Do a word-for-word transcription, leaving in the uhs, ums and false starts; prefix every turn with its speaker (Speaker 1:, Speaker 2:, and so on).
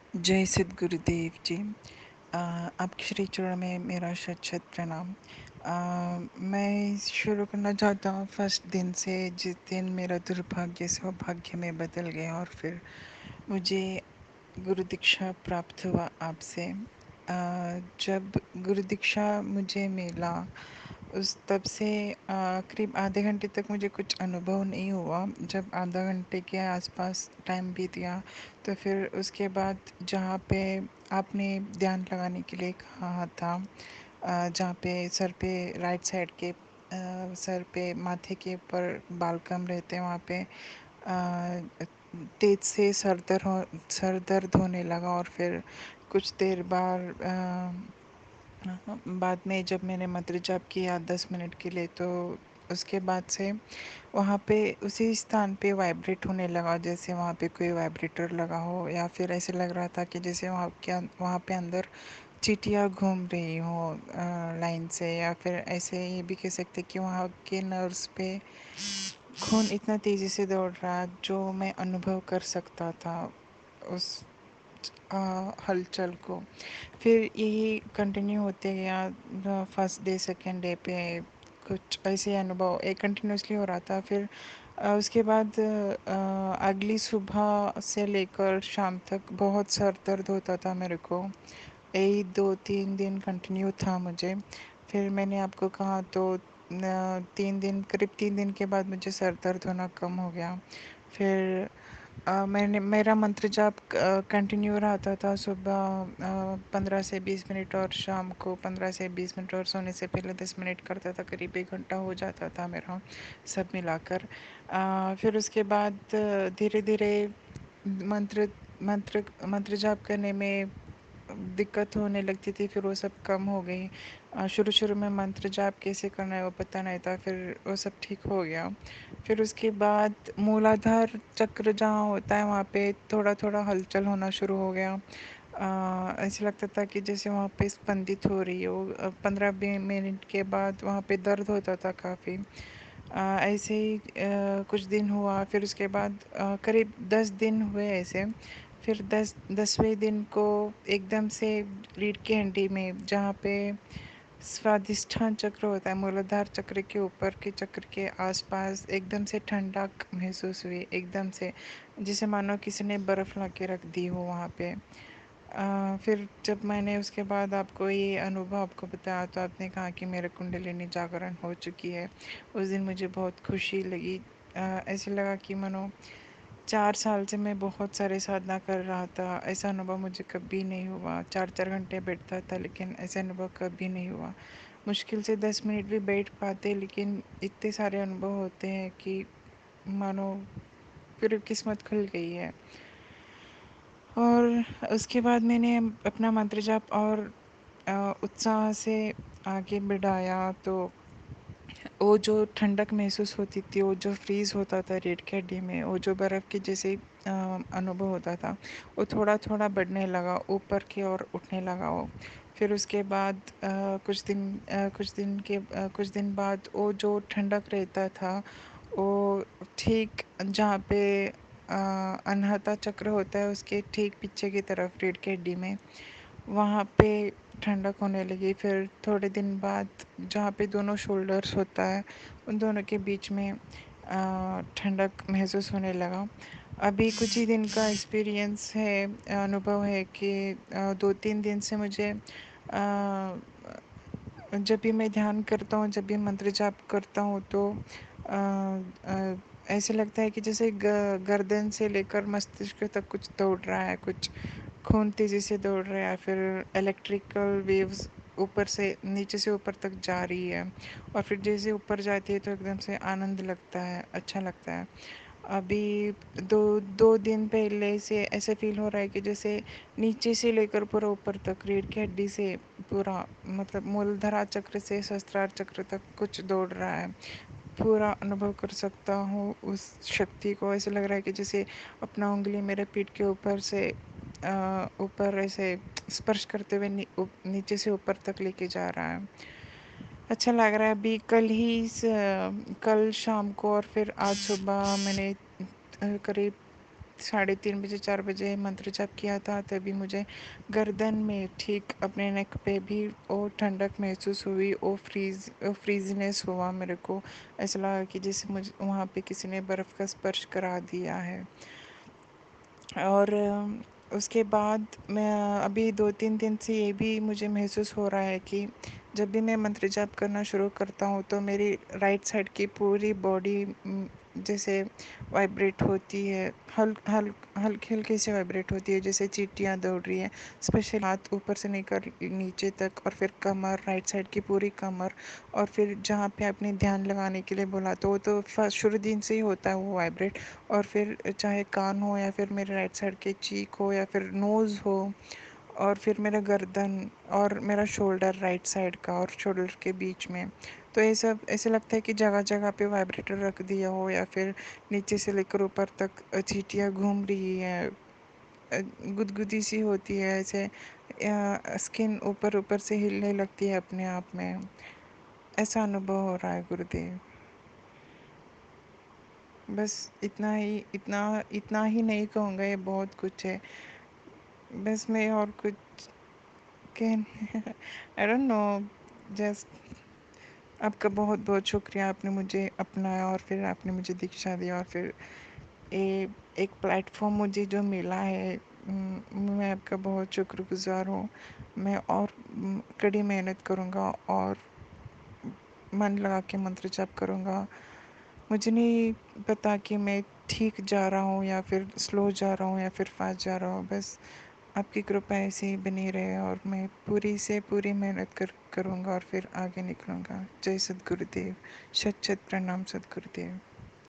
Speaker 1: जय सिद्ध गुरुदेव जी। अ, आपके श्री चरण में मेरा शत शत प्रणाम। अ, मैं शुरू करना चाहता हूँ फर्स्ट दिन से, जिस दिन मेरा दुर्भाग्य सौभाग्य में बदल गया और फिर मुझे गुरु दीक्षा प्राप्त हुआ आपसे। अ, जब गुरु दीक्षा मुझे मिला उस तब से अ, करीब आधे घंटे तक मुझे कुछ अनुभव नहीं हुआ। जब आधा घंटे के आसपास टाइम बीत गया तो फिर उसके बाद जहाँ पे आपने ध्यान लगाने के लिए कहा था, अ, जहाँ पे सर पे राइट साइड के अ, सर पे माथे के ऊपर बाल कम रहते हैं, वहाँ पे अ, तेज से सर दर्द हो सर दर्द होने लगा और फिर कुछ देर बाद अ, हाँ, बाद में जब मैंने मंत्र जाप किया दस मिनट के लिए, तो उसके बाद से वहाँ पे उसी स्थान पे वाइब्रेट होने लगा, जैसे वहाँ पे कोई वाइब्रेटर लगा हो, या फिर ऐसे लग रहा था कि जैसे वहाँ के अं- वहाँ पे अंदर चींटियाँ घूम रही हो लाइन से, या फिर ऐसे ये भी कह सकते कि वहाँ के नर्व्स पे खून इतना तेज़ी से दौड़ रहा जो मैं अनुभव कर सकता था उस अ, हलचल को। फिर यही कंटिन्यू होते गया। फर्स्ट डे सेकेंड डे पे कुछ ऐसे अनुभव एक कंटिन्यूसली हो रहा था। फिर अ, उसके बाद अ, अगली सुबह से लेकर शाम तक बहुत सर दर्द होता था मेरे को। यही दो तीन दिन कंटिन्यू था मुझे। फिर मैंने आपको कहा तो न, तीन दिन करीब तीन दिन के बाद मुझे सर दर्द होना कम हो गया। फिर अ, मैंने मेरा मंत्र जाप कंटिन्यू रहता था। सुबह पंद्रह से बीस मिनट और शाम को पंद्रह से बीस मिनट, और सोने से पहले दस मिनट करता था। करीब एक घंटा हो जाता था मेरा सब मिलाकर। अ, फिर उसके बाद धीरे धीरे मंत्र मंत्र मंत्र जाप करने में दिक्कत होने लगती थी, फिर वो सब कम हो गई। अ, शुरू शुरू में मंत्र जाप कैसे करना है वो पता नहीं था, फिर वो सब ठीक हो गया। फिर उसके बाद मूलाधार चक्र जहाँ होता है वहाँ पे थोड़ा थोड़ा हलचल होना शुरू हो गया। अ, ऐसे लगता था कि जैसे वहाँ पे स्पंदित हो रही हो। पंद्रह बीस मिनट के बाद वहाँ पे दर्द होता था काफ़ी। ऐसे ही अ, कुछ दिन हुआ। फिर उसके बाद अ, करीब दस दिन हुए ऐसे। फिर दस दसवें दिन को एकदम से रीढ़ की हड्डी में, जहाँ पे स्वादिष्ठान चक्र होता है, मूलाधार चक्र के ऊपर के चक्र के आसपास एकदम से ठंडक महसूस हुई, एकदम से जिसे मानो किसी ने बर्फ़ ला के रख दी हो वहाँ पे। अ, फिर जब मैंने उसके बाद आपको ये अनुभव आपको बताया तो आपने कहा कि मेरे कुंडलिनी जागरण हो चुकी है। उस दिन मुझे बहुत खुशी लगी। अ, ऐसे लगा कि मानो चार साल से मैं बहुत सारे साधना कर रहा था, ऐसा अनुभव मुझे कभी नहीं हुआ। चार चार घंटे बैठता था लेकिन ऐसा अनुभव कभी नहीं हुआ। मुश्किल से दस मिनट भी बैठ पाते, लेकिन इतने सारे अनुभव होते हैं कि मानो फिर किस्मत खुल गई है। और उसके बाद मैंने अपना मंत्र जाप और अ, उत्साह से आगे बढ़ाया, तो वो जो ठंडक महसूस होती थी, वो जो फ्रीज़ होता था रीढ़ की हड्डी में, वो जो बर्फ़ के जैसे अ, अनुभव होता था, वो थोड़ा थोड़ा बढ़ने लगा, ऊपर की ओर उठने लगा वो। फिर उसके बाद अ, कुछ दिन अ, कुछ दिन के अ, कुछ दिन बाद वो जो ठंडक रहता था, वो ठीक जहाँ पे अ, अनाहता चक्र होता है उसके ठीक पीछे की तरफ रीढ़ की हड्डी में, वहाँ पे ठंडक होने लगी। फिर थोड़े दिन बाद जहाँ पे दोनों शोल्डर्स होता है, उन दोनों के बीच में अ, ठंडक महसूस होने लगा। अभी कुछ ही दिन का एक्सपीरियंस है, अनुभव है कि अ, दो तीन दिन से मुझे अ, जब भी मैं ध्यान करता हूँ, जब भी मंत्र जाप करता हूँ, तो अ, अ, ऐसे लगता है कि जैसे ग, गर्दन से लेकर मस्तिष्क तक कुछ दौड़ रहा है, कुछ खून तेज़ी से दौड़ रहा है, फिर इलेक्ट्रिकल वेव्स ऊपर से नीचे से ऊपर तक जा रही है, और फिर जैसे ऊपर जाती है तो एकदम से आनंद लगता है, अच्छा लगता है। अभी दो दो दिन पहले से ऐसे फील हो रहा है कि जैसे नीचे से लेकर पूरा ऊपर तक रीढ़ की हड्डी से पूरा, मतलब मूलधरा चक्र से सहस्त्रार चक्र तक कुछ दौड़ रहा है। पूरा अनुभव कर सकता हूँ उस शक्ति को। ऐसे लग रहा है कि जैसे अपना उंगली मेरे पीठ के ऊपर से अ, ऊपर ऐसे स्पर्श करते हुए नी, उ, नीचे से ऊपर तक लेके जा रहा है। अच्छा लग रहा है। अभी कल ही स, कल शाम को और फिर आज सुबह मैंने अ, करीब साढ़े तीन बजे चार बजे मंत्र जप किया था, तभी मुझे गर्दन में ठीक अपने नेक पे भी वो ठंडक महसूस हुई, वो फ्रीज फ्रीजनेस हुआ मेरे को। ऐसा लगा कि जैसे मुझे वहाँ पे किसी ने बर्फ़ का स्पर्श करा दिया है। और अ, उसके बाद मैं अभी दो तीन दिन से ये भी मुझे महसूस हो रहा है कि जब भी मैं मंत्र जाप करना शुरू करता हूँ तो मेरी राइट साइड की पूरी बॉडी जैसे वाइब्रेट होती है, हल हल हल्की हल्की से वाइब्रेट होती है, जैसे चींटियाँ दौड़ रही हैं। स्पेशल हाथ ऊपर से लेकर नीचे तक, और फिर कमर, राइट साइड की पूरी कमर, और फिर जहाँ पे आपने ध्यान लगाने के लिए बोला तो वो तो फर्स्ट शुरू दिन से ही होता है वो वाइब्रेट। और फिर चाहे कान हो, या फिर मेरे राइट साइड के चीक हो, या फिर नोज़ हो, और फिर मेरा गर्दन, और मेरा शोल्डर राइट साइड का और शोल्डर के बीच में। तो ये सब ऐसे लगता है कि जगह जगह पे वाइब्रेटर रख दिया हो, या फिर नीचे से लेकर ऊपर तक चींटियाँ घूम रही है, गुदगुदी सी होती है ऐसे, स्किन ऊपर ऊपर से हिलने लगती है अपने आप में। ऐसा अनुभव हो रहा है गुरुदेव। बस इतना ही, इतना इतना ही नहीं कहूँगा, ये बहुत कुछ है। बस मैं और कुछ कह आई डोंट नो। जस्ट आपका बहुत बहुत शुक्रिया, आपने मुझे अपनाया और फिर आपने मुझे दीक्षा दी, और फिर ए, एक प्लेटफॉर्म मुझे जो मिला है। म, मैं आपका बहुत शुक्रगुजार हूँ। मैं और म, कड़ी मेहनत करूँगा और मन लगा के मंत्र जाप करूँगा। मुझे नहीं पता कि मैं ठीक जा रहा हूँ या फिर स्लो जा रहा हूँ या फिर फास्ट जा रहा हूँ। बस आपकी कृपा ऐसे ही बनी रहे, और मैं पूरी से पूरी मेहनत कर करूँगा और फिर आगे निकलूँगा। जय सद्गुरुदेव। शत शत प्रणाम सद्गुरुदेव।